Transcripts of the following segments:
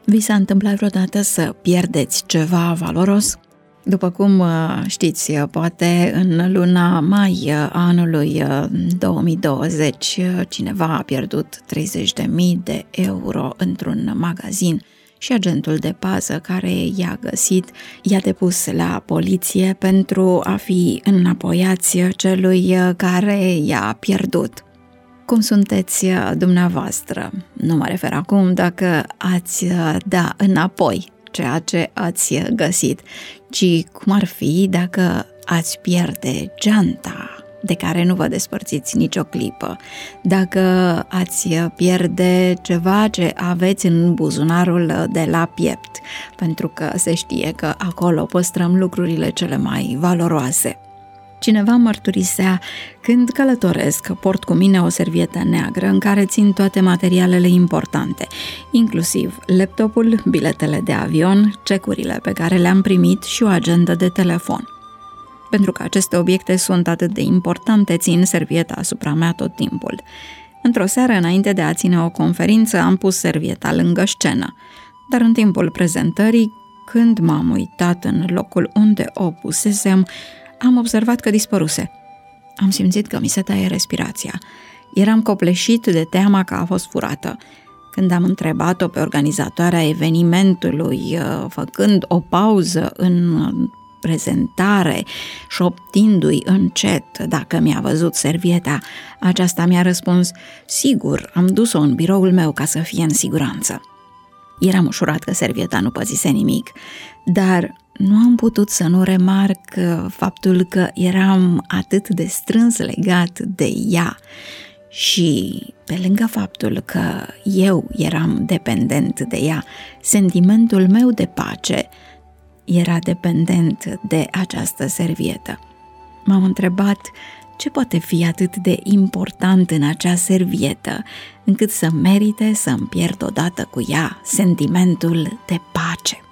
Vi s-a întâmplat vreodată să pierdeți ceva valoros? După cum știți, poate în luna mai anului 2020 cineva a pierdut 30.000 de euro într-un magazin și agentul de pază care i-a găsit i-a depus la poliție pentru a fi înapoiați celui care i-a pierdut. Cum sunteți dumneavoastră? Nu mă refer acum dacă ați da înapoi ceea ce ați găsit, ci cum ar fi dacă ați pierde geanta de care nu vă despărțiți nicio clipă, dacă ați pierde ceva ce aveți în buzunarul de la piept, pentru că se știe că acolo păstrăm lucrurile cele mai valoroase. Cineva mărturisea: când călătoresc, port cu mine o servietă neagră în care țin toate materialele importante, inclusiv laptopul, biletele de avion, cecurile pe care le-am primit și o agendă de telefon. Pentru că aceste obiecte sunt atât de importante, țin servieta asupra mea tot timpul. Într-o seară, înainte de a ține o conferință, am pus servieta lângă scenă, dar în timpul prezentării, când m-am uitat în locul unde o pusesem, am observat că dispăruse. Am simțit că mi se taie respirația. Eram copleșit de teama că a fost furată. Când am întrebat-o pe organizatoarea evenimentului, făcând o pauză în prezentare, șoptindu-i încet dacă mi-a văzut servieta, aceasta mi-a răspuns: sigur, am dus-o în biroul meu ca să fie în siguranță. Eram ușurat că servieta nu păzise nimic, dar nu am putut să nu remarc faptul că eram atât de strâns legat de ea și, pe lângă faptul că eu eram dependent de ea, sentimentul meu de pace era dependent de această servietă. M-am întrebat ce poate fi atât de important în acea servietă, încât să merite să-mi pierd odată cu ea sentimentul de pace.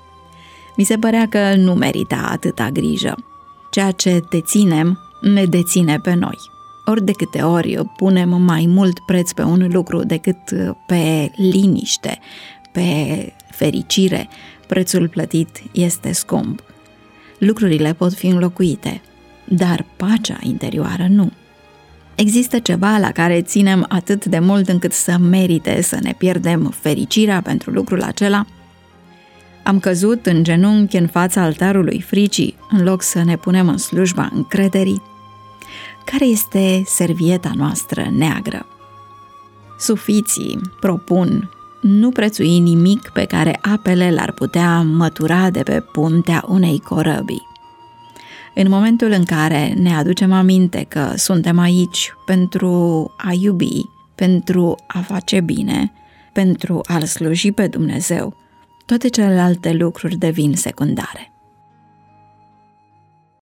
Mi se părea că nu merita atâta grijă. Ceea ce deținem, ne deține pe noi. Ori de câte ori punem mai mult preț pe un lucru decât pe liniște, pe fericire, prețul plătit este scump. Lucrurile pot fi înlocuite, dar pacea interioară nu. Există ceva la care ținem atât de mult încât să merite să ne pierdem fericirea pentru lucrul acela? Am căzut în genunchi în fața altarului fricii în loc să ne punem în slujba încrederii? Care este servieta noastră neagră? Sufiții propun: nu prețui nimic pe care apele l-ar putea mătura de pe puntea unei corăbii. În momentul în care ne aducem aminte că suntem aici pentru a iubi, pentru a face bine, pentru a-L sluji pe Dumnezeu, toate celelalte lucruri devin secundare.